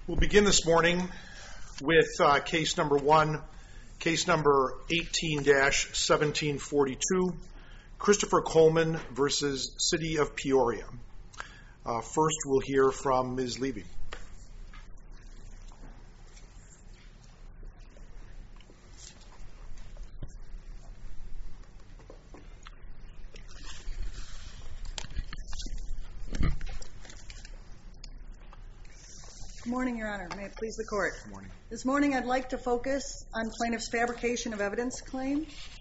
We'll begin this morning with case number 18-1742, Christopher Coleman versus City of Peoria. First, we'll hear from Ms. Levy. Good morning, Your Honor. May it please the Court. Good morning. This morning I'd like to focus on plaintiff's fabrication of evidence claim.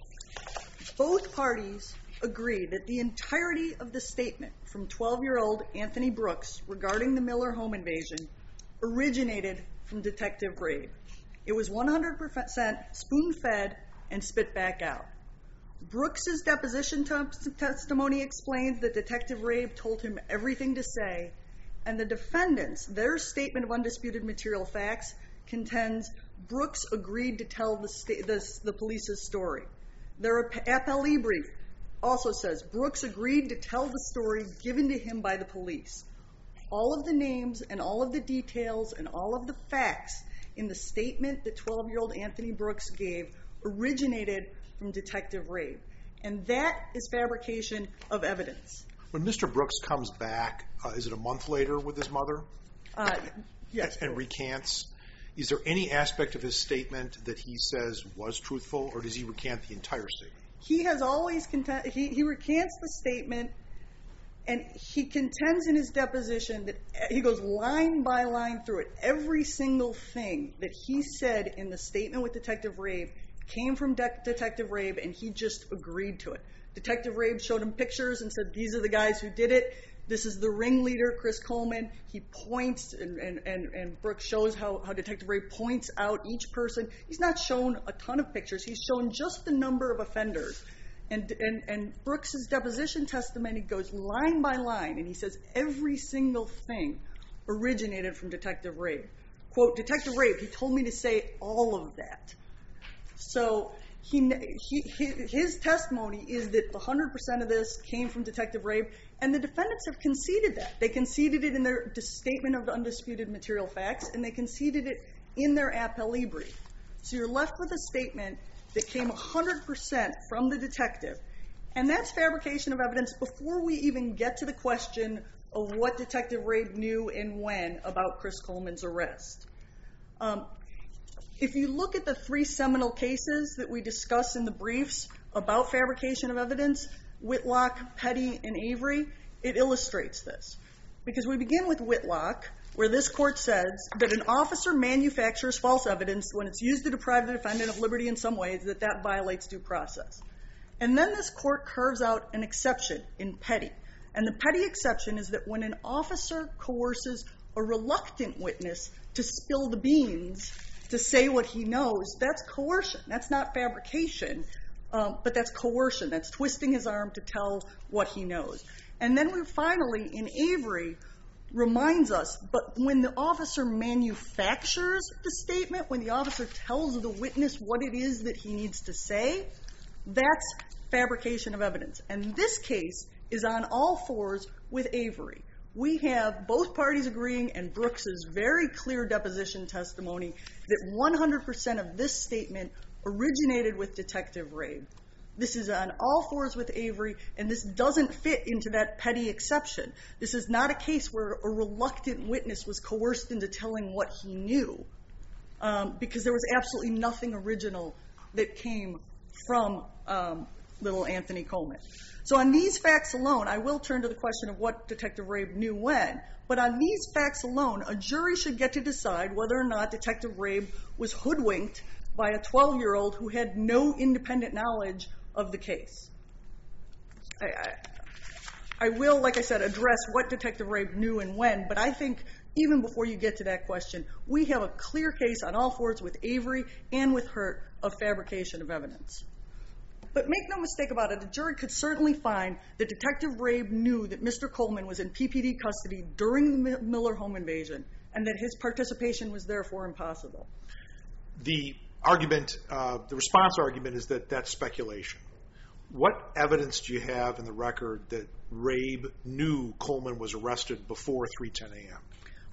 Both parties agree that the entirety of the statement from 12-year-old Anthony Brooks regarding the Miller home invasion originated from Detective Rabe. It was 100% spoon-fed and spit back out. Brooks's deposition testimony explains that Detective Rabe told him everything to say, and the defendants, their statement of undisputed material facts, contends Brooks agreed to tell the police's story. Their appellee brief also says Brooks agreed to tell the story given to him by the police. All of the names and all of the details and all of the facts in the statement that 12-year-old Anthony Brooks gave originated from Detective Rabe. And that is fabrication of evidence. When Mr. Brooks comes back, is it a month later with his mother? Yes. And recants? Is there any aspect of his statement that he says was truthful, or does he recant the entire statement? He has always he recants the statement, and he contends in his deposition that he goes line by line through it. Every single thing that he said in the statement with Detective Rabe came from Detective Rabe, and he just agreed to it. Detective Rabe showed him pictures and said, these are the guys who did it. This is the ringleader, Chris Coleman. He points, and Brooks shows how Detective Rabe points out each person. He's not shown a ton of pictures. He's shown just the number of offenders. And Brooks's deposition testimony goes line by line, and he says every single thing originated from Detective Rabe. Quote, Detective Rabe, he told me to say all of that. So his testimony is that 100% of this came from Detective Rabe, and the defendants have conceded that. They conceded it in their statement of undisputed material facts, and they conceded it in their appellee brief. So you're left with a statement that came 100% from the detective, and that's fabrication of evidence before we even get to the question of what Detective Rabe knew and when about Chris Coleman's arrest. If you look at the three seminal cases that we discuss in the briefs about fabrication of evidence, Whitlock, Petty, and Avery, it illustrates this. Because we begin with Whitlock, where this court says that an officer manufactures false evidence when it's used to deprive the defendant of liberty in some ways, that violates due process. And then this court carves out an exception in Petty. And the Petty exception is that when an officer coerces a reluctant witness to spill the beans, to say what he knows, that's coercion. That's not fabrication, but that's coercion. That's twisting his arm to tell what he knows. And then we finally, in Avery, reminds us, but when the officer manufactures the statement, when the officer tells the witness what it is that he needs to say, that's fabrication of evidence. And this case is on all fours with Avery. We have both parties agreeing, and Brooks's very clear deposition testimony, that 100% of this statement originated with Detective Rabe. This is on all fours with Avery, and this doesn't fit into that Petty exception. This is not a case where a reluctant witness was coerced into telling what he knew, because there was absolutely nothing original that came from little Anthony Coleman. So on these facts alone, I will turn to the question of what Detective Rabe knew when, but on these facts alone, a jury should get to decide whether or not Detective Rabe was hoodwinked by a 12-year-old who had no independent knowledge of the case. I will, like I said, address what Detective Rabe knew and when, but I think even before you get to that question, we have a clear case on all fours with Avery and with Hurt of fabrication of evidence. But make no mistake about it, a jury could certainly find that Detective Rabe knew that Mr. Coleman was in PPD custody during the Miller home invasion and that his participation was therefore impossible. The response argument is that that's speculation. What evidence do you have in the record that Rabe knew Coleman was arrested before 3:10 a.m.?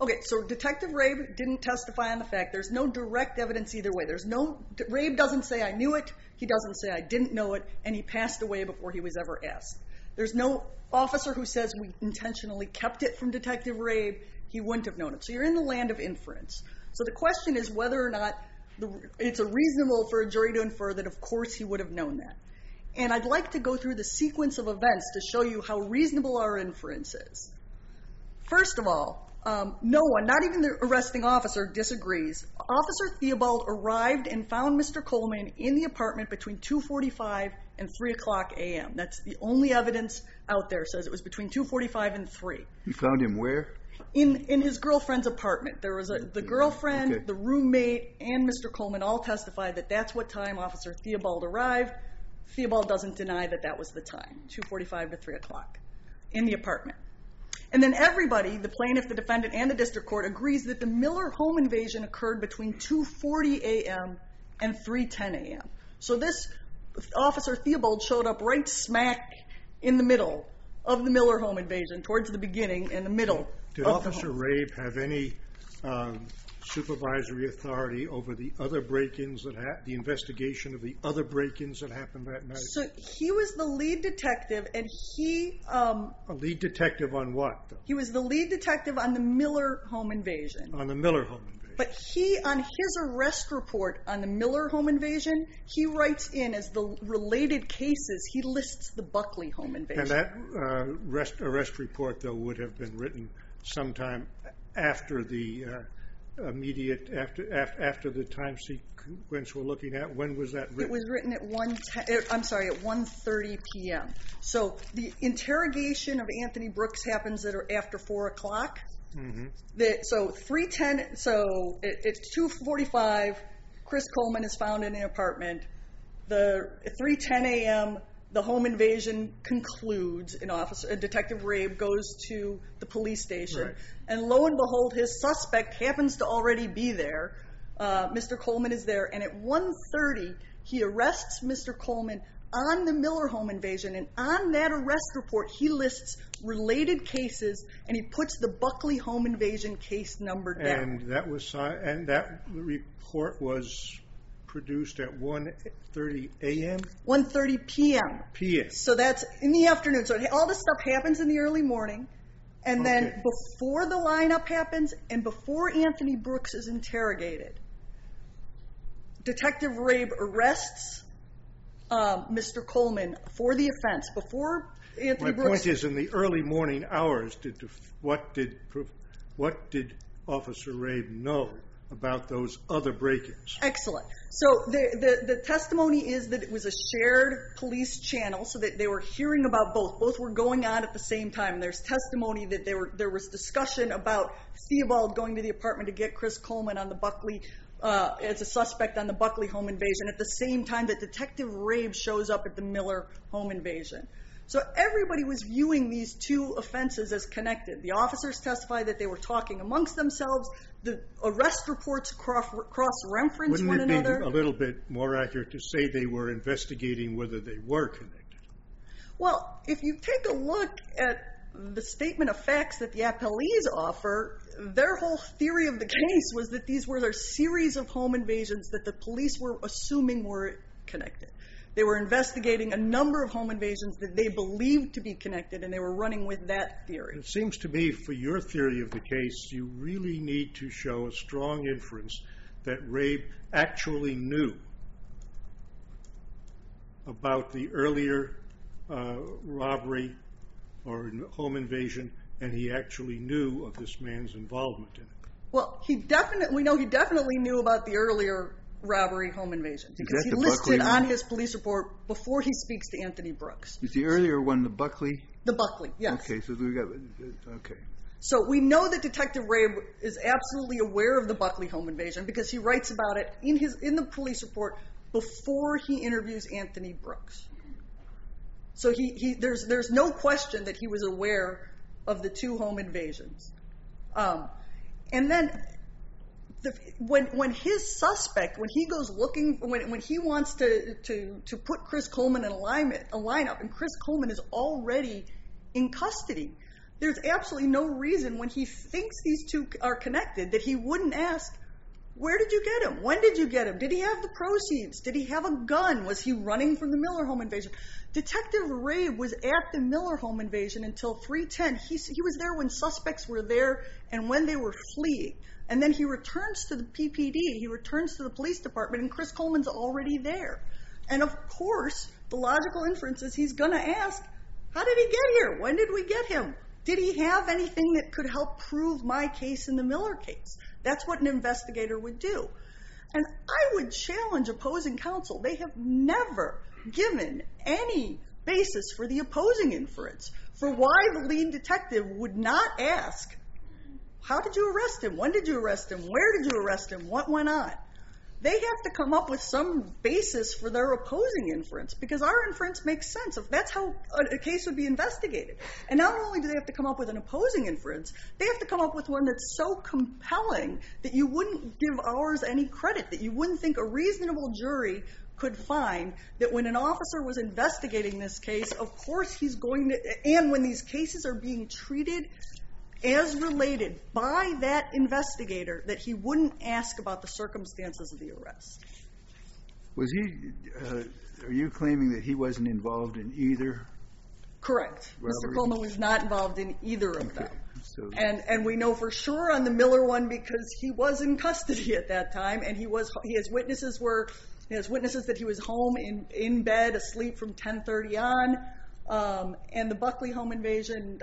Okay, so Detective Rabe didn't testify on the fact. There's no direct evidence either way. Rabe doesn't say I knew it, he doesn't say I didn't know it, and he passed away before he was ever asked. There's no officer who says we intentionally kept it from Detective Rabe. He wouldn't have known it. So you're in the land of inference. So the question is whether or not it's reasonable for a jury to infer that, of course, he would have known that. And I'd like to go through the sequence of events to show you how reasonable our inference is. First of all, no one, not even the arresting officer, disagrees. Officer Theobald arrived and found Mr. Coleman in the apartment between 2:45 and 3 o'clock a.m. That's the only evidence out there, says it was between 2:45 and 3. You found him where? In his girlfriend's apartment. There was the girlfriend, the roommate, and Mr. Coleman all testified that that's what time Officer Theobald arrived. Theobald doesn't deny that that was the time, 2:45 to 3 o'clock, in the apartment. And then everybody, the plaintiff, the defendant, and the district court, agrees that the Miller home invasion occurred between 2:40 a.m. and 3:10 a.m. So this Officer Theobald showed up right smack in the middle of the Miller home invasion, towards the beginning and the middle. Did Officer Rabe have any supervisory authority over the other break-ins the investigation of the other break-ins that happened that night? So he was the lead detective, and he... a lead detective on what, though? He was the lead detective on the Miller home invasion. On the Miller home invasion. But he, on his arrest report on the Miller home invasion, he writes in as the related cases, he lists the Buckley home invasion. And that arrest report, though, would have been written sometime after the after the time sequence we're looking at. When was that written? It was written at 1:30 p.m. So the interrogation of Anthony Brooks happens after 4 o'clock. Mm-hmm. So 3:10. So it's 2:45. Chris Coleman is found in an apartment. The 3:10 a.m. the home invasion concludes. Detective Rabe goes to the police station, right. And lo and behold, his suspect happens to already be there. Mr. Coleman is there, and at 1:30 he arrests Mr. Coleman on the Miller home invasion, and on that arrest report he lists related cases, and he puts the Buckley home invasion case number down. And that report was produced at 1:30 a.m.? 1:30 p.m. p.m. So that's in the afternoon. So all this stuff happens in the early morning, and then before the lineup happens and before Anthony Brooks is interrogated, Detective Rabe arrests Mr. Coleman for the offense. Before Anthony Brooks... My point is, in the early morning hours, what did Officer Rabe know about those other break-ins? Excellent. So the testimony is that it was a shared police channel, so that they were hearing about both. Both were going on at the same time. There's testimony that there was discussion about Theobald going to the apartment to get Chris Coleman on the Buckley as a suspect on the Buckley home invasion at the same time that Detective Rabe shows up at the Miller home invasion. So everybody was viewing these two offenses as connected. The officers testified that they were talking amongst themselves. The arrest reports cross-reference one another. Wouldn't it be a little bit more accurate to say they were investigating whether they were connected? Well, if you take a look at the statement of facts that the appellees offer, their whole theory of the case was that these were a series of home invasions that the police were assuming were connected. They were investigating a number of home invasions that they believed to be connected, and they were running with that theory. It seems to me, for your theory of the case, you really need to show a strong inference that Rabe actually knew about the earlier robbery or home invasion, and he actually knew of this man's involvement in it. Well, we know he definitely knew about the earlier robbery home invasion, because he listed on his police report before he speaks to Anthony Brooks. Is the earlier one the Buckley? The Buckley, yes. Okay, so we got So we know that Detective Rabe is absolutely aware of the Buckley home invasion because he writes about it in the police report before he interviews Anthony Brooks. So there's no question that he was aware of the two home invasions. And then when his suspect, when he goes looking, when he wants to put Chris Coleman in a lineup, and Chris Coleman is already in custody, There's absolutely no reason when he thinks these two are connected that he wouldn't ask, where did you get him? When did you get him? Did he have the proceeds? Did he have a gun? Was he running from the Miller home invasion? Detective Rabe was at the Miller home invasion until 3:10. He was there when suspects were there and when they were fleeing. And then he returns to the PPD, he returns to the police department, and Chris Coleman's already there. And of course, the logical inference is he's going to ask, how did he get here? When did we get him? Did he have anything that could help prove my case in the Miller case? That's what an investigator would do. And I would challenge opposing counsel. They have never given any basis for the opposing inference for why the lead detective would not ask, how did you arrest him? When did you arrest him? Where did you arrest him? What went on? They have to come up with some basis for their opposing inference, because our inference makes sense. If that's how a case would be investigated. And not only do they have to come up with an opposing inference, they have to come up with one that's so compelling that you wouldn't give ours any credit, that you wouldn't think a reasonable jury could find that when an officer was investigating this case, of course he's going to, and when these cases are being treated as related by that investigator, that he wouldn't ask about the circumstances of the arrest. Was he, are you claiming that he wasn't involved in either? Correct. Robert? Mr. Coleman was not involved in either of them. So, And we know for sure on the Miller one because he was in custody at that time, and his witnesses that he was home in bed asleep from 10:30 on, and the Buckley home invasion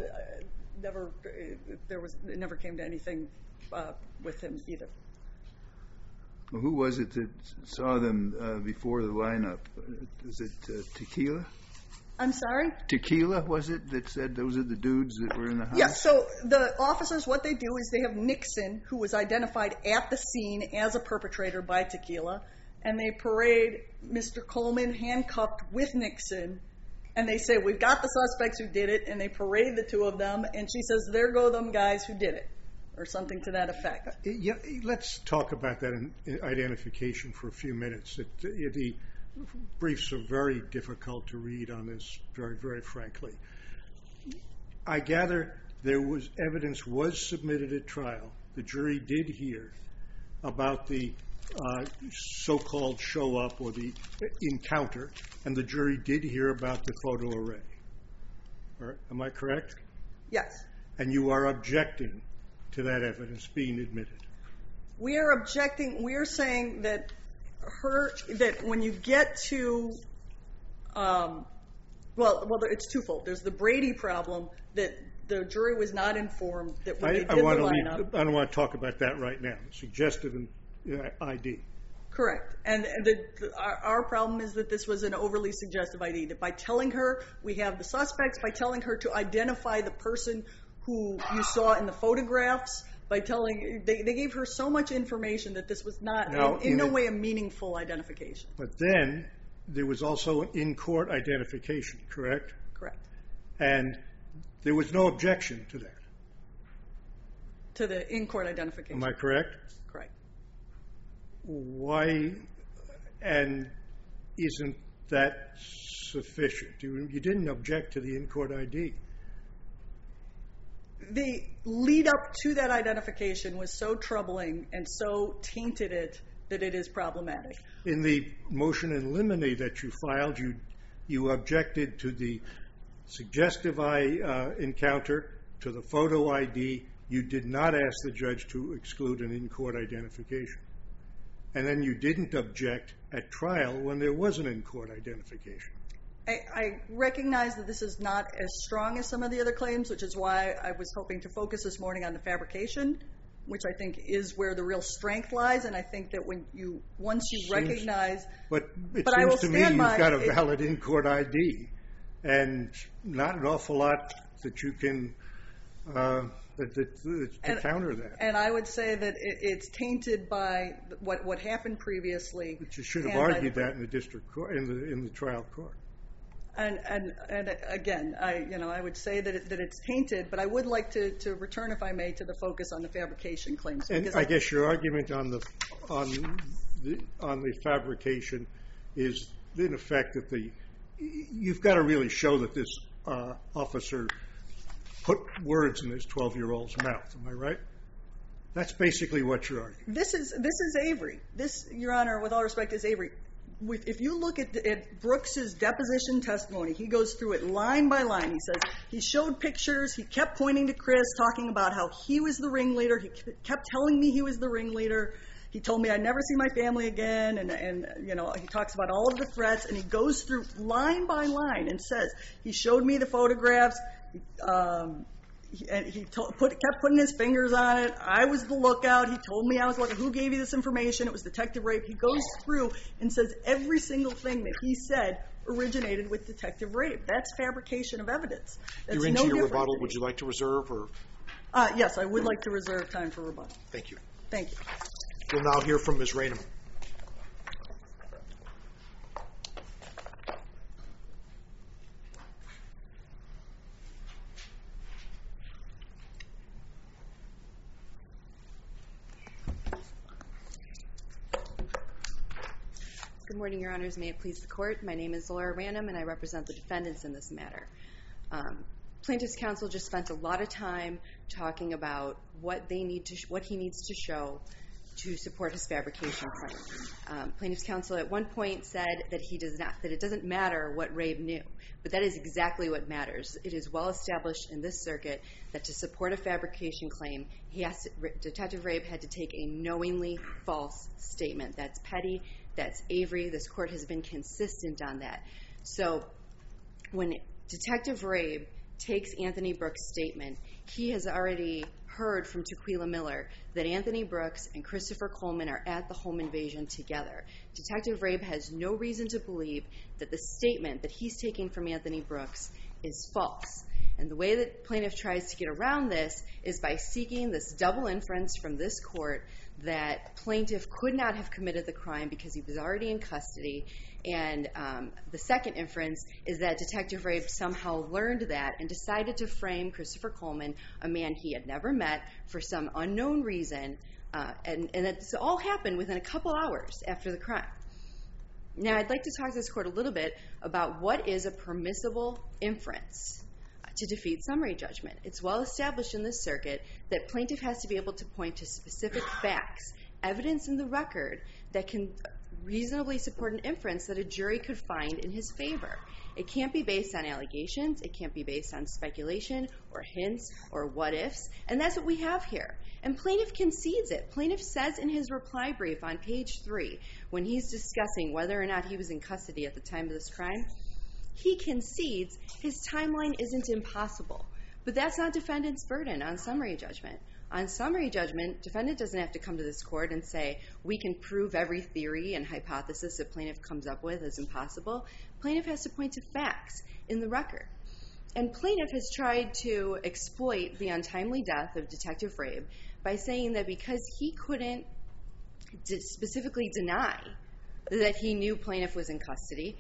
it never came to anything with him either. who was it that saw them before the lineup? Was it Tequila? I'm sorry? Tequila, was it, that said those are the dudes that were in the house? Yeah, so the officers, what they do is they have Nixon, who was identified at the scene as a perpetrator by Tequila, and they parade Mr. Coleman handcuffed with Nixon, and they say, we've got the suspects who did it, and they parade the two of them, and she says, there go them guys who did it, or something to that effect. Yeah, let's talk about that identification for a few minutes. The briefs are very difficult to read on this, very, very frankly. I gather evidence was submitted at trial. The jury did hear about the so-called show-up or the encounter, and the jury did hear about the photo array. Am I correct? Yes. And you are objecting to that evidence being admitted? We are objecting. We are saying that when you get to, it's twofold. There's the Brady problem that the jury was not informed that when they did the lineup. I don't want to talk about that right now. Suggestive ID. Correct. And our problem is that this was an overly suggestive ID. That by telling her we have the suspects, by telling her to identify the person who you saw in the photographs, by telling they gave her so much information that this was not in no way a meaningful identification. But then there was also an in-court identification, correct? Correct. And there was no objection to that. To the in-court identification. Am I correct? Correct. Why, and isn't that sufficient? You didn't object to the in-court ID. The lead up to that identification was so troubling and so tainted it that it is problematic. In the motion in limine that you filed, you objected to the suggestive encounter, to the photo ID. You did not ask the judge to exclude an in-court identification. And then you didn't object at trial when there was an in-court identification. I recognize that this is not as strong as some of the other claims, which is why I was hoping to focus this morning on the fabrication, which I think is where the real strength lies. And I think that once you recognize... But it seems to me you've got a valid in-court ID and not an awful lot that you can to counter that. And I would say that it's tainted by what happened previously. But you should have argued that in the district court, in the trial court. And again, I would say that it's tainted, but I would like to return, if I may, to the focus on the fabrication claims. And I guess your argument on the fabrication is, in effect, that you've got to really show that this officer put words in this 12-year-old's mouth. Am I right? That's basically what you're arguing. This is Avery. This, Your Honor, with all respect, is Avery. If you look at Brooks's deposition testimony, he goes through it line by line. He says he showed pictures. He kept pointing to Chris, talking about how he was the ringleader. He kept telling me he was the ringleader. He told me I'd never see my family again, and you know, he talks about all of the threats, and he goes through line by line and says he showed me the photographs. And he kept putting his fingers on it. I was the lookout. He told me I was the lookout. Who gave you this information? It was Detective Rape. He goes through and says every single thing that he said originated with Detective Rape. That's fabrication of evidence. That's You're into no your different. rebuttal. Would you like to reserve? Or Yes, I would like to reserve time for rebuttal. Thank you. Thank you. We'll now hear from Ms. Rainham. Good morning, Your Honors. May it please the Court. My name is Laura Random, and I represent the defendants in this matter. Plaintiff's counsel just spent a lot of time talking about what he needs to show to support his fabrication claim. Plaintiff's counsel at one point said that it doesn't matter what Rabe knew, but that is exactly what matters. It is well established in this circuit that to support a fabrication claim, Detective Rabe had to take a knowingly false statement. That's petty. That's Avery. This court has been consistent on that. So when Detective Rabe takes Anthony Brooks' statement, he has already heard from Tequila Miller that Anthony Brooks and Christopher Coleman are at the home invasion together. Detective Rabe has no reason to believe that the statement that he's taking from Anthony Brooks is false. And the way that plaintiff tries to get around this is by seeking this double inference from this court that plaintiff could not have committed the crime because he was already in custody. And the second inference is that Detective Rabe somehow learned that and decided to frame Christopher Coleman, a man he had never met, for some unknown reason. And that this all happened within a couple hours after the crime. Now, I'd like to talk to this court a little bit about what is a permissible inference to defeat summary judgment. It's well established in this circuit that plaintiff has to be able to point to specific facts, evidence in the record that can reasonably support an inference that a jury could find in his favor. It can't be based on allegations. It can't be based on speculation or hints or what-ifs. And that's what we have here. And plaintiff concedes it. Plaintiff says in his reply brief on page 3, when he's discussing whether or not he was in custody at the time of this crime, he concedes his timeline isn't impossible. But that's not defendant's burden on summary judgment. On summary judgment, defendant doesn't have to come to this court and say, we can prove every theory and hypothesis that plaintiff comes up with is impossible. Plaintiff has to point to facts in the record. And plaintiff has tried to exploit the untimely death of Detective Rabe by saying that because he couldn't specifically deny that he knew plaintiff was in custody,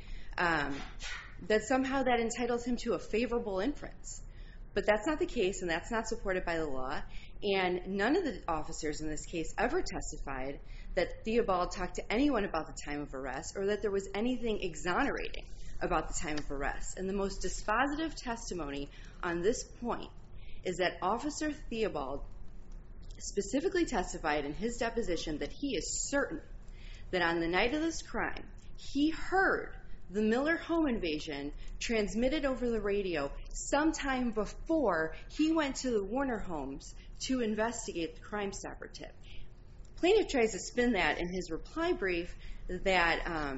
that somehow that entitles him to a favorable inference. But that's not the case, and that's not supported by the law. And none of the officers in this case ever testified that Theobald talked to anyone about the time of arrest or that there was anything exonerating about the time of arrest. And the most dispositive testimony on this point is that Officer Theobald specifically testified in his deposition that he is certain that on the night of this crime, he heard the Miller home invasion transmitted over the radio sometime before he went to the Warner homes to investigate the Crime Stopper tip. Plaintiff tries to spin that in his reply brief that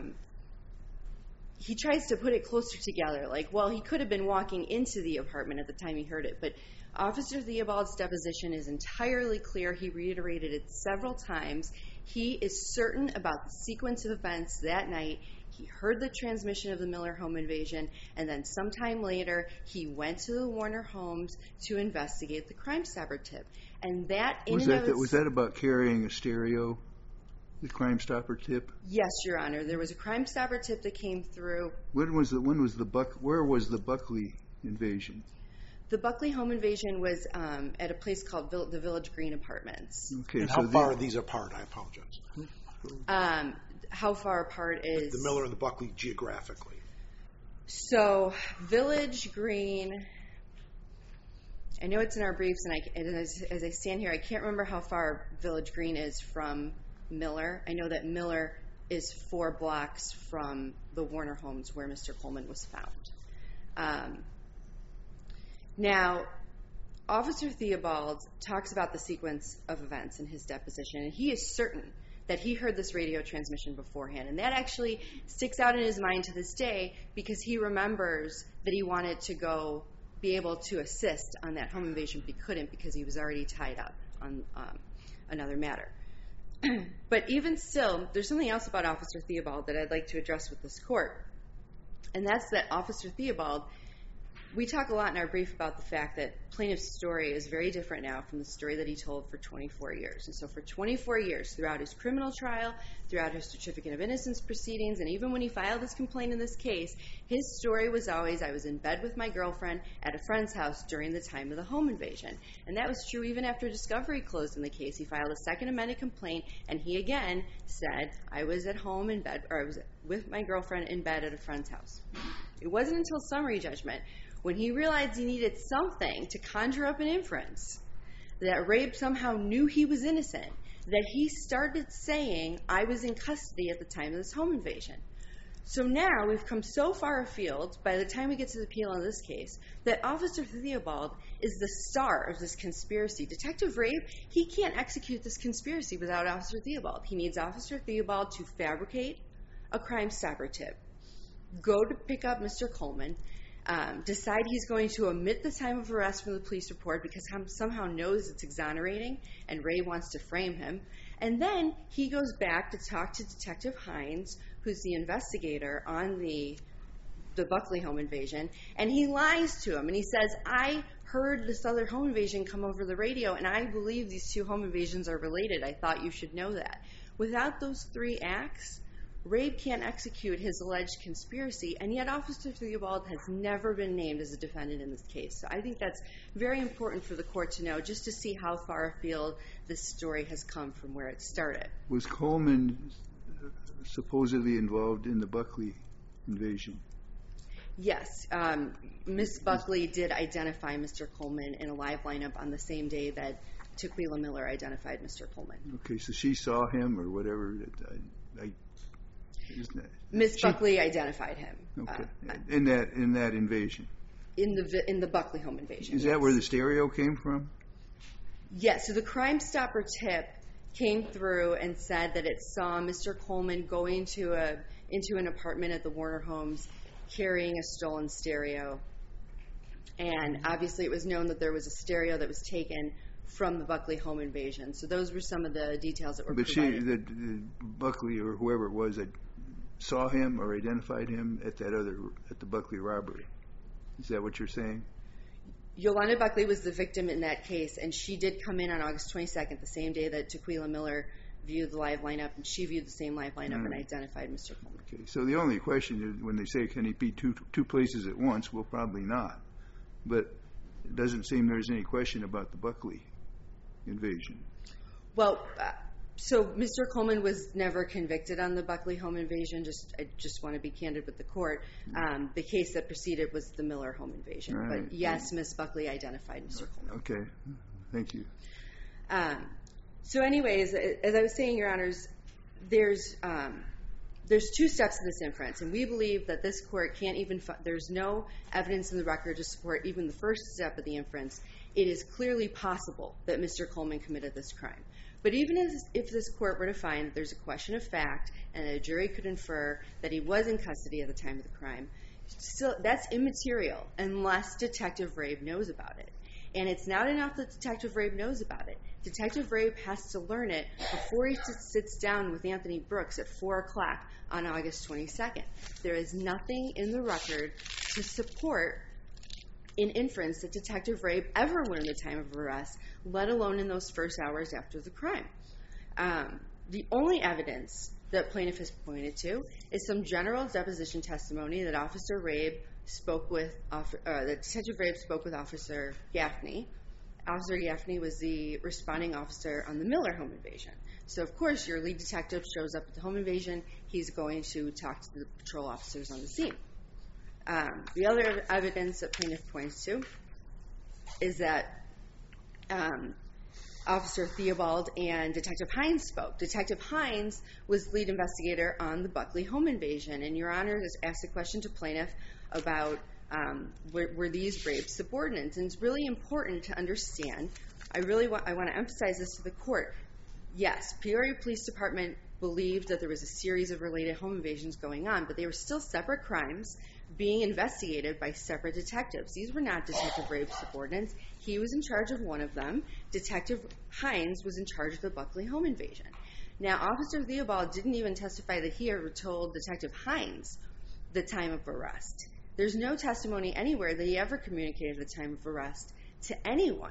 he tries to put it closer together. Like, well, he could have been walking into the apartment at the time he heard it. But Officer Theobald's deposition is entirely clear. He reiterated it several times. He is certain about the sequence of events that night. He heard the transmission of the Miller home invasion, and then sometime later, he went to the Warner homes to investigate the Crime Stopper tip. And that in and of itself... Was that about carrying a stereo, the Crime Stopper tip? Yes, Your Honor. There was a Crime Stopper tip that came through. Where was the Buckley invasion? The Buckley home invasion was at a place called the Village Green Apartments. Okay, and how far are these apart? I apologize. How far apart is... The Miller and the Buckley geographically. So, Village Green I know it's in our briefs, and as I stand here, I can't remember how far Village Green is from Miller. I know that Miller is 4 blocks from the Warner homes where Mr. Coleman was found. Now, Officer Theobald talks about the sequence of events in his deposition, and he is certain that he heard this radio transmission beforehand. And that actually sticks out in his mind to this day because he remembers that he wanted to go be able to assist on that home invasion, but he couldn't because he was already tied up on another matter. But even still, there's something else about Officer Theobald that I'd like to address with this court. And that's that Officer Theobald, we talk a lot in our brief about the fact that plaintiff's story is very different now from the story that he told for 24 years. And so for 24 years, throughout his criminal trial, throughout his certificate of innocence proceedings, and even when he filed his complaint in this case, his story was always, I was in bed with my girlfriend at a friend's house during the time of the home invasion. And that was true even after discovery closed in the case. He filed a second amended complaint, and he again said, I was at home in bed, or I was with my girlfriend in bed at a friend's house. It wasn't until summary judgment when he realized he needed something to conjure up an inference that Rabe somehow knew he was innocent, that he started saying, I was in custody at the time of this home invasion. So now we've come so far afield, by the time we get to the appeal in this case, that Officer Theobald is the star of this conspiracy. Detective Rabe, he can't execute this conspiracy without Officer Theobald. He needs Officer Theobald to fabricate a Crime Stopper tip, go to pick up Mr. Coleman, decide he's going to omit the time of arrest from the police report because he somehow knows it's exonerating and Ray wants to frame him. And then he goes back to talk to Detective Hines, who's the investigator on the Buckley home invasion, and he lies to him and he says, I heard this other home invasion come over the radio and I believe these 2 home invasions are related. I thought you should know that. Without those 3 acts, Rabe can't execute his alleged conspiracy, and yet Officer Theobald has never been named as a defendant in this case. So I think that's very important for the court to know, just to see how far afield this story has come from where it started. Was Coleman supposedly involved in the Buckley invasion? Yes. Ms. Buckley did identify Mr. Coleman in a live lineup on the same day that Tequila Miller identified Mr. Coleman. Okay, so she saw him or whatever. Ms. Buckley identified him. Okay. In that invasion. In the Buckley home invasion. Is that where the stereo came from? Yes. So the Crime Stopper tip came through and said that it saw Mr. Coleman go into an apartment at the Warner homes carrying a stolen stereo. And obviously it was known that there was a stereo that was taken from the Buckley home invasion. So those were some of the details that were provided. But Buckley or whoever it was that saw him or identified him at the Buckley robbery. Is that what you're saying? Yolanda Buckley was the victim in that case, and she did come in on August 22nd, the same day that Tequila Miller viewed the live lineup, and she viewed the same live lineup and identified Mr. Coleman. Okay, so the only question is when they say, can he be two places at once? Well, probably not. But it doesn't seem there's any question about the Buckley invasion. Well, so Mr. Coleman was never convicted on the Buckley home invasion. I just want to be candid with the court. The case that preceded was the Miller home invasion. Right. But yes, Ms. Buckley identified Mr. Coleman. Okay. Thank you. So anyways, as I was saying, Your Honors, there's 2 steps to this inference, and we believe that this court can't even there's no evidence in the record to support even the first step of the inference. It is clearly possible that Mr. Coleman committed this crime. But even if this court were to find that there's a question of fact and a jury could infer that he was in custody at the time of the crime, still that's immaterial unless Detective Rabe knows about it. And it's not enough that Detective Rabe knows about it. Detective Rabe has to learn it before he sits down with Anthony Brooks at 4 o'clock on August 22nd. There is nothing in the record to support an inference that Detective Rabe ever learned the time of arrest, let alone in those first hours after the crime. The only evidence that plaintiff has pointed to is some general deposition testimony that Detective Rabe spoke with Officer Gaffney. Officer Gaffney was the responding officer on the Miller home invasion. So of course your lead detective shows up at the home invasion, he's going to talk to the patrol officers on the scene. The other evidence that plaintiff points to is that Officer Theobald and Detective Hines spoke. Detective Hines was lead investigator on the Buckley home invasion, and Your Honor has asked a question to plaintiff about were these raped subordinates, and it's really important to understand. I want to emphasize this to the court. Yes, Peoria Police Department believed that there was a series of related home invasions going on, but they were still separate crimes being investigated by separate detectives. These were not Detective Rabe's subordinates. He was in charge of one of them. Detective Hines was in charge of the Buckley home invasion. Now, Officer Theobald didn't even testify that he ever told Detective Hines the time of arrest. There's no testimony anywhere that he ever communicated the time of arrest to anyone.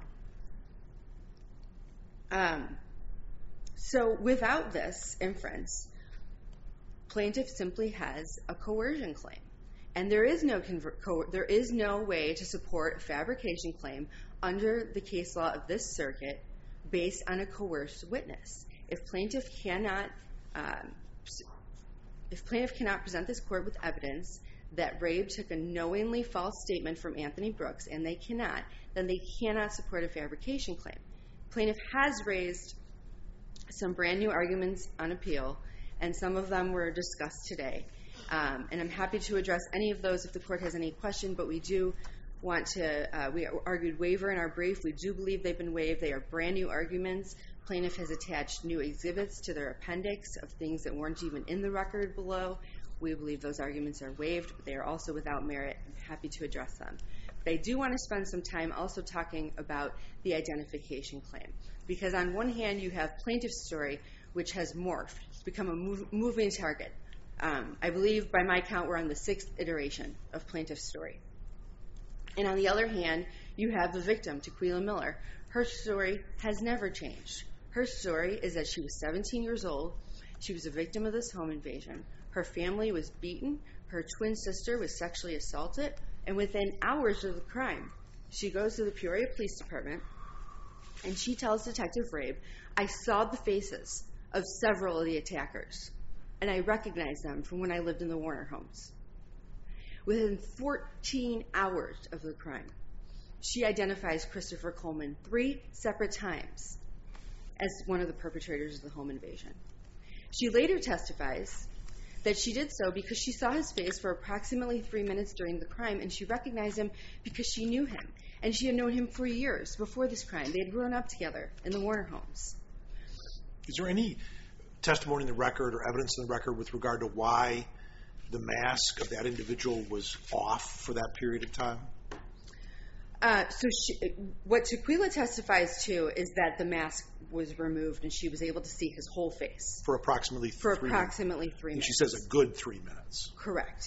So without this inference, plaintiff simply has a coercion claim. And there is no way to support a fabrication claim under the case law of this circuit based on a coerced witness. If plaintiff cannot present this court with evidence that Rabe took a knowingly false statement from Anthony Brooks, and they cannot, then they cannot support a fabrication claim. Plaintiff has raised some brand new arguments on appeal, and some of them were discussed today. And I'm happy to address any of those if the court has any question, but we argued waiver in our brief. We do believe they've been waived. They are brand new arguments. Plaintiff has attached new exhibits to their appendix of things that weren't even in the record below. We believe those arguments are waived, but they are also without merit. I'm happy to address them. But I do want to spend some time also talking about the identification claim. Because on one hand, you have plaintiff's story, which has morphed. It's become a moving target. I believe, by my count, we're on the 6th iteration of plaintiff's story. And on the other hand, you have the victim, Tequila Miller. Her story has never changed. Her story is that she was 17 years old. She was a victim of this home invasion. Her family was beaten. Her twin sister was sexually assaulted. And within hours of the crime, she goes to the Peoria Police Department, and she tells Detective Rabe, I saw the faces of several of the attackers, and I recognized them from when I lived in the Warner homes. Within 14 hours of the crime, she identifies Christopher Coleman 3 separate times as one of the perpetrators of the home invasion. She later testifies that she did so because she saw his face for approximately 3 minutes during the crime, and she recognized him because she knew him. And she had known him for years before this crime. They had grown up together in the Warner homes. Is there any testimony in the record or evidence in the record with regard to why the mask of that individual was off for that period of time? What Tequila testifies to is that the mask was removed and she was able to see his whole face. For approximately 3 minutes. 3 minutes. And she says a good 3 minutes. Correct.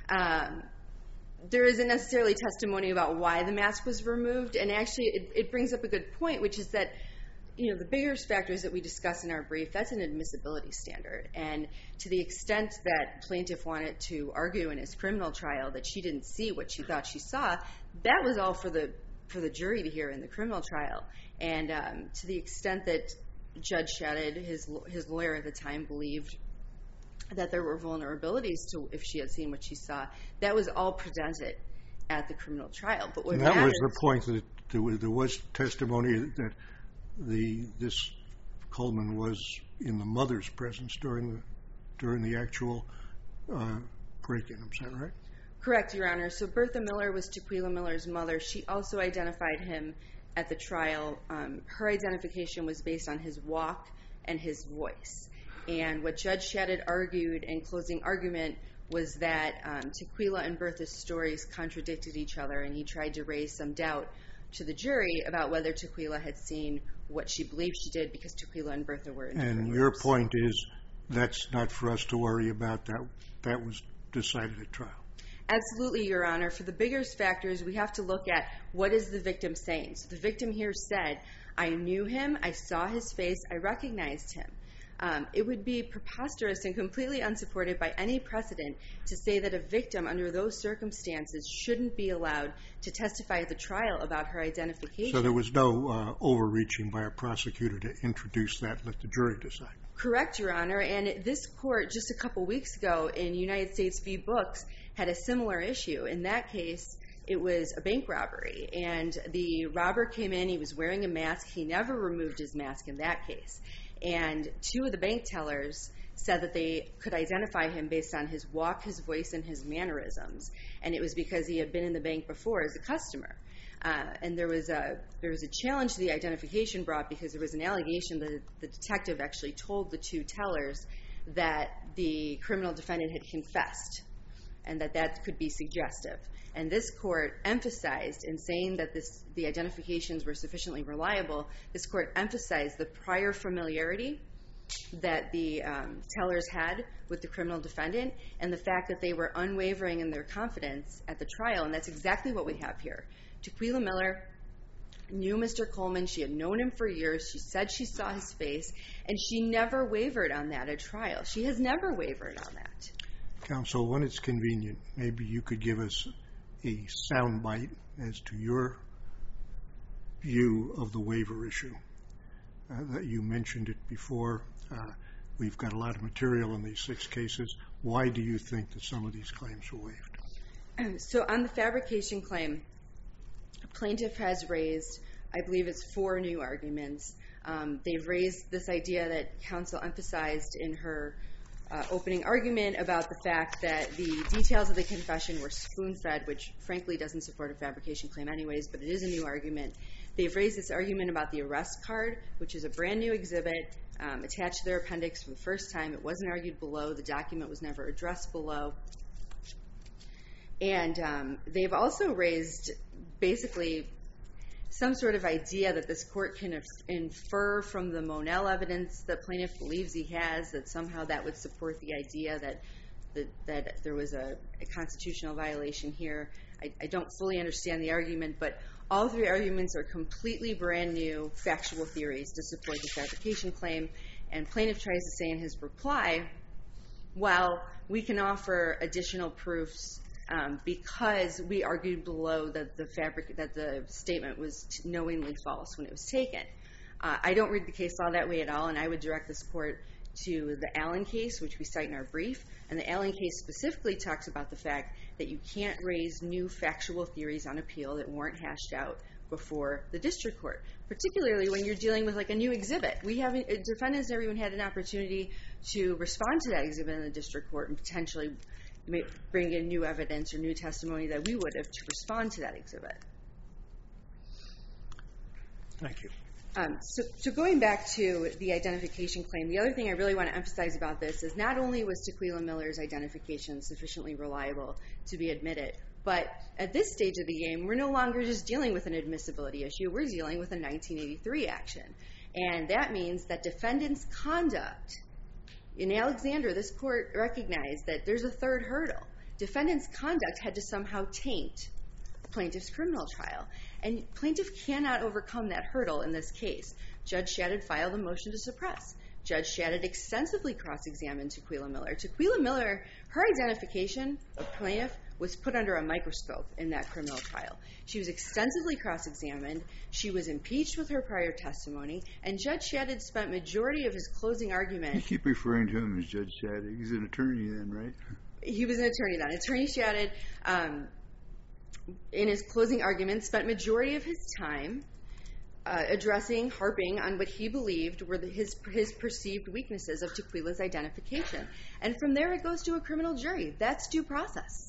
There isn't necessarily testimony about why the mask was removed, and actually it brings up a good point, which is that the bigger factors that we discuss in our brief, that's an admissibility standard. And to the extent that plaintiff wanted to argue in his criminal trial that she didn't see what she thought she saw, that was all for the jury to hear in the criminal trial. And to the extent that Judge Shadid, his lawyer at the time, believed that there were vulnerabilities to if she had seen what she saw, that was all presented at the criminal trial. But what that was the point, that there was testimony that this Coleman was in the mother's presence during the actual break-in. Is that right? Correct, Your Honor. So Bertha Miller was Tequila Miller's mother. She also identified him at the trial. Her identification was based on his walk and his voice. And what Judge Shadid argued in closing argument was that Tequila and Bertha's stories contradicted each other, and he tried to raise some doubt to the jury about whether Tequila had seen what she believed she did, because Tequila and Bertha were in different And your groups. point is that's not for us to worry about. That was decided at trial. Absolutely, Your Honor. For the bigger factors, we have to look at what is the victim saying. So the victim here said, I knew him, I saw his face, I recognized him. It would be preposterous and completely unsupported by any precedent to say that a victim under those circumstances shouldn't be allowed to testify at the trial about her identification. So there was no overreaching by a prosecutor to introduce that and let the jury decide. Correct, Your Honor. And this court, just a couple weeks ago in United States v. Books, had a similar issue. In that case, it was a bank robbery, and the robber came in, he was wearing a mask, he never removed his mask in that case. And two of the bank tellers said that they could identify him based on his walk, his voice, and his mannerisms. And it was because he had been in the bank before as a customer. And there was a challenge to the identification brought because there was an allegation that the detective actually told the two tellers that the criminal defendant had confessed, and that could be suggestive. And this court emphasized, in saying that the identifications were sufficiently reliable, this court emphasized the prior familiarity that the tellers had with the criminal defendant, and the fact that they were unwavering in their confidence at the trial. And that's exactly what we have here. Tequila Miller knew Mr. Coleman. She had known him for years. She said she saw his face, and she never wavered on that at trial. She has never wavered on that. Counsel, when it's convenient, maybe you could give us a soundbite as to your view of the waiver issue. That you mentioned it before. We've got a lot of material in these 6 cases. Why do you think that some of these claims were waived? So on the fabrication claim, plaintiff has raised, I believe it's 4 new arguments. They've raised this idea that counsel emphasized in her opening argument about the fact that the details of the confession were spoon-fed, which frankly doesn't support a fabrication claim anyways, but it is a new argument. They've raised this argument about the arrest card, which is a brand new exhibit attached to their appendix for the first time. It wasn't argued below. The document was never addressed below. And they've also raised basically some sort of idea that this court can infer from the Monell evidence that plaintiff believes he has, that somehow that would support the idea that there was a constitutional violation here. I don't fully understand the argument, but all 3 arguments are completely brand new factual theories to support the fabrication claim. And plaintiff tries to say in his reply, well, we can offer additional proofs because we argued below that the statement was knowingly false when it was taken. I don't read the case law that way at all, and I would direct this court to the Allen case, which we cite in our brief. And the Allen case specifically talks about the fact that you can't raise new factual theories on appeal that weren't hashed out before the district court, particularly when you're dealing with like a new exhibit. Defendants never even had an opportunity to respond to that exhibit in the district court and potentially bring in new evidence or new testimony that we would have to respond to that exhibit. Thank you. So going back to the identification claim, the other thing I really want to emphasize about this is not only was Tequila Miller's identification sufficiently reliable to be admitted, but at this stage of the game, we're no longer just dealing with an admissibility issue. We're dealing with a 1983 action. And that means that defendant's conduct, in Alexander, this court recognized that there's a third hurdle. Defendant's conduct had to somehow taint plaintiff's criminal trial. And plaintiff cannot overcome that hurdle in this case. Judge Shadid filed a motion to suppress. Judge Shadid extensively cross-examined Tequila Miller. Tequila Miller, her identification of plaintiff was put under a microscope in that criminal trial. She was extensively cross-examined. She was impeached with her prior testimony. And Judge Shadid spent majority of his closing argument... You keep referring to him as Judge Shadid. He's an attorney then, right? He was an attorney then. Attorney Shadid, in his closing argument, spent majority of his time harping on what he believed were his perceived weaknesses of Tequila's identification. And from there, it goes to a criminal jury. That's due process.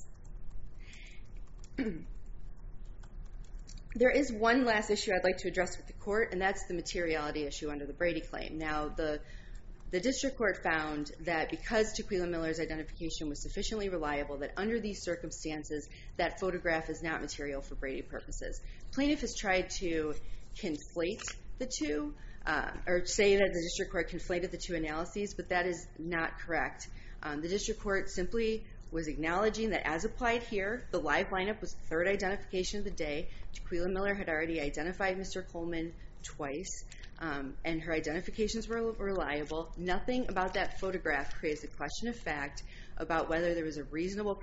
There is one last issue I'd like to address with the court, and that's the materiality issue under the Brady claim. Now, the district court found that because Tequila Miller's identification was sufficiently reliable, that under these circumstances, that photograph is not material for Brady purposes. Plaintiff has tried to conflate the two, or say that the district court conflated the two analyses, but that is not correct. The district court simply was acknowledging that as applied here, the live lineup was the third identification of the day. Tequila Miller had already identified Mr. Coleman twice, and her identifications were reliable. Nothing about that photograph creates a question of fact about whether there was a reasonable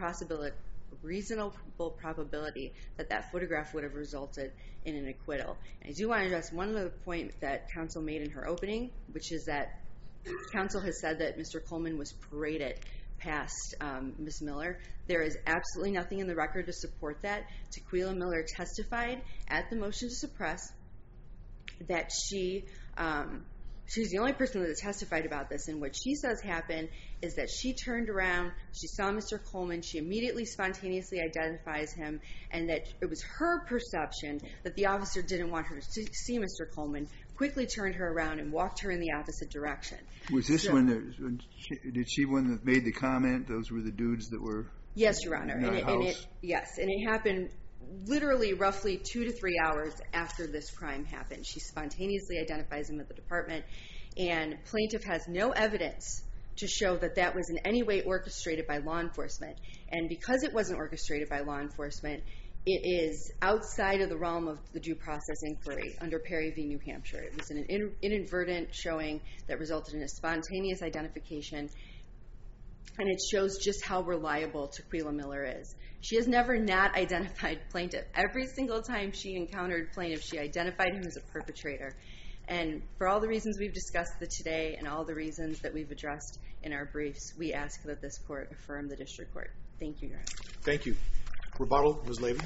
probability that that photograph would have resulted in an acquittal. And I do want to address one other point that counsel made in her opening, which is that counsel has said that Mr. Coleman was paraded past Ms. Miller. There is absolutely nothing in the record to support that. Tequila Miller testified at the motion to suppress that she's the only person that testified about this, and what she says happened is that she turned around, she saw Mr. Coleman, she immediately spontaneously identifies him, and that it was her perception that the officer didn't want her to see Mr. Coleman, quickly turned her around and walked her in the opposite direction. Was this did she one that made the comment, those were the dudes that were Yes, Your Honor. in our house? Yes, and it happened literally roughly 2 to 3 hours after this crime happened. She spontaneously identifies him at the department, and plaintiff has no evidence to show that that was in any way orchestrated by law enforcement. And because it wasn't orchestrated by law enforcement, it is outside of the realm of the due process inquiry under Perry v. New Hampshire. It was an inadvertent showing that resulted in a spontaneous identification, and it shows just how reliable Tequila Miller is. She has never not identified plaintiff. Every single time she encountered plaintiff, she identified him as a perpetrator. And for all the reasons we've discussed today and all the reasons that we've addressed in our briefs, we ask that this court affirm the district court. Thank you, Your Honor. Thank you. Rebuttal, Ms. Levy.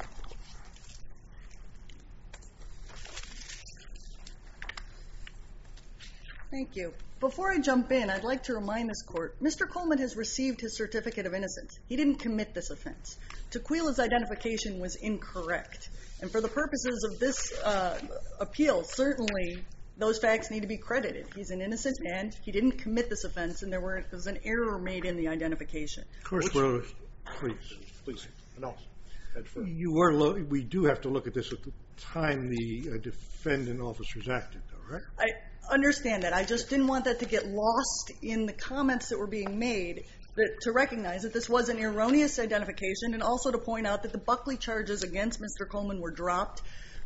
Thank you. Before I jump in, I'd like to remind this court, Mr. Coleman has received his certificate of innocence. He didn't commit this offense. Tequila's identification was incorrect. And for the purposes of this appeal, certainly those facts need to be credited. He's an innocent man. He didn't commit this offense, and there was an error made in the identification. Of course, please. No. We do have to look at this at the time the defendant officers acted, though, right? I understand that. I just didn't want that to get lost in the comments that were being made, to recognize that this was an erroneous identification, and also to point out that the Buckley charges against Mr. Coleman were dropped.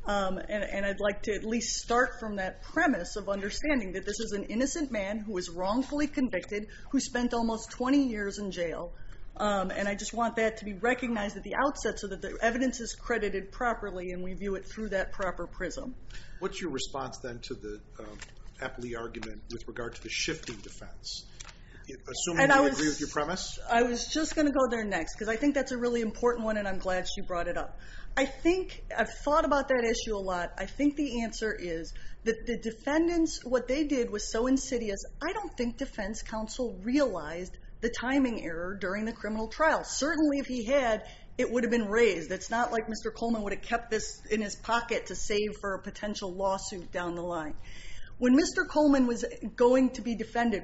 And I'd like to at least start from that premise of understanding that this is an innocent man who was wrongfully convicted, who spent almost 20 years in jail. And I just want that to be recognized at the outset so that the evidence is credited properly and we view it through that proper prism. What's your response then to the appellee argument with regard to the shifting defense? Assuming you agree with your premise? I was just going to go there next because I think that's a really important one and I'm glad she brought it up. I've thought about that issue a lot. I think the answer is that the defendants, what they did was so insidious, I don't think defense counsel realized the timing error during the criminal trial. Certainly if he had, it would have been raised. It's not like Mr. Coleman would have kept this in his pocket to save for a potential lawsuit down the line. When Mr. Coleman was going to be defended,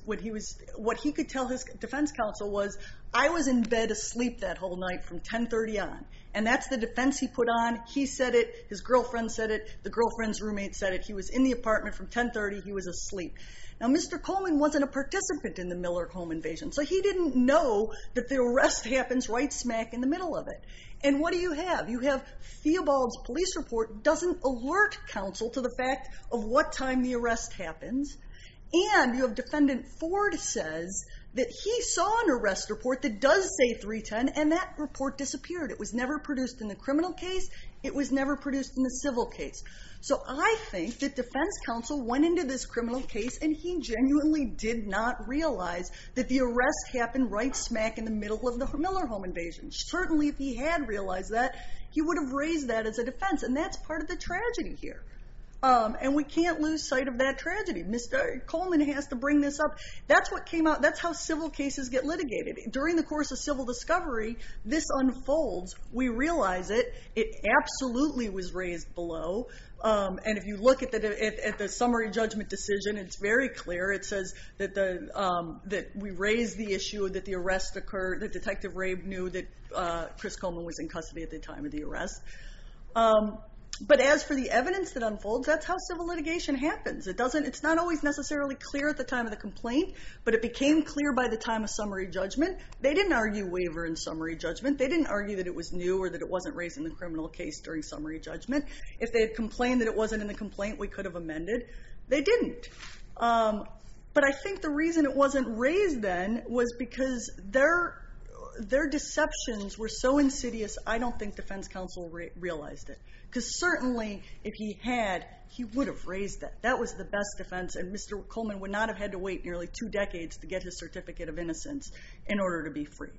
what he could tell his defense counsel was, I was in bed asleep that whole night from 10:30 on. And that's the defense he put on. He said it. His girlfriend said it. The girlfriend's roommate said it. He was in the apartment from 10:30. He was asleep. Now, Mr. Coleman wasn't a participant in the Miller home invasion, so he didn't know that the arrest happens right smack in the middle of it. And what do you have? You have Theobald's police report doesn't alert counsel to the fact of what time the arrest happens. And you have Defendant Ford says that he saw an arrest report that does say 3:10, and that report disappeared. It was never produced in the criminal case. It was never produced in the civil case. So I think that defense counsel went into this criminal case and he genuinely did not realize that the arrest happened right smack in the middle of the Miller home invasion. Certainly if he had realized that, he would have raised that as a defense, and that's part of the tragedy here. And we can't lose sight of that tragedy. Mr. Coleman has to bring this up. That's what came out. That's how civil cases get litigated. During the course of civil discovery, this unfolds. We realize it. It absolutely was raised below. And if you look at the summary judgment decision, it's very clear. It says that that we raised the issue that the arrest occurred, that Detective Rabe knew that Chris Coleman was in custody at the time of the arrest. But as for the evidence that unfolds, that's how civil litigation happens. It's not always necessarily clear at the time of the complaint, but it became clear by the time of summary judgment. They didn't argue waiver in summary judgment. They didn't argue that it was new or that it wasn't raised in the criminal case during summary judgment. If they had complained that it wasn't in the complaint, we could have amended. They didn't. But I think the reason it wasn't raised then was because their deceptions were so insidious, I don't think defense counsel realized it. Because certainly, if he had, he would have raised that. That was the best defense, and Mr. Coleman would not have had to wait nearly 2 decades to get his certificate of innocence in order to be freed.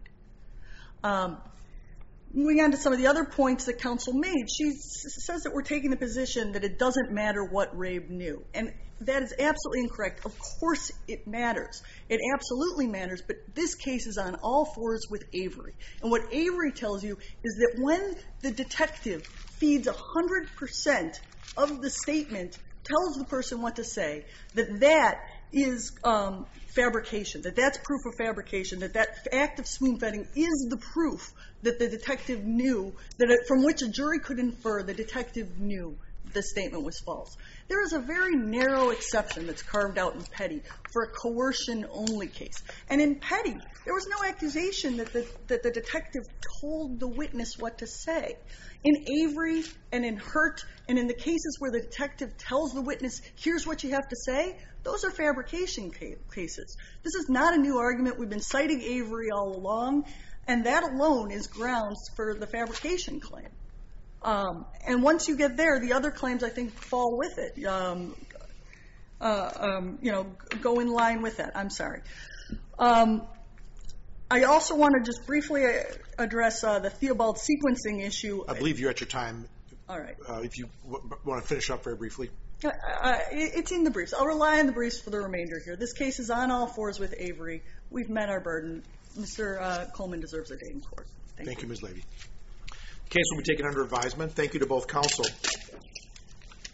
Moving on to some of the other points that counsel made, she says that we're taking the position that it doesn't matter what Rabe knew. And that is absolutely incorrect. Of course it matters. It absolutely matters, but this case is on all fours with Avery. And what Avery tells you is that when the detective feeds 100% of the statement, tells the person what to say, that is fabrication, that's proof of fabrication, that act of spoon-feeding is the proof that the detective knew, from which a jury could infer the detective knew the statement was false. There is a very narrow exception that's carved out in Petty for a coercion-only case. And in Petty, there was no accusation that the detective told the witness what to say. In Avery and in Hurt and in the cases where the detective tells the witness, here's what you have to say, those are fabrication cases. This is not a new argument. We've been citing Avery all along, and that alone is grounds for the fabrication claim. And once you get there, the other claims, I think, fall with it. Go in line with that. I'm sorry. I also want to just briefly address the Theobald sequencing issue. I believe you're at your time. All right. If you want to finish up very briefly. It's in the briefs. I'll rely on the briefs for the remainder here. This case is on all fours with Avery. We've met our burden. Mr. Coleman deserves a day in court. Thank you, Ms. Levy. The case will be taken under advisement. Thank you to both counsel.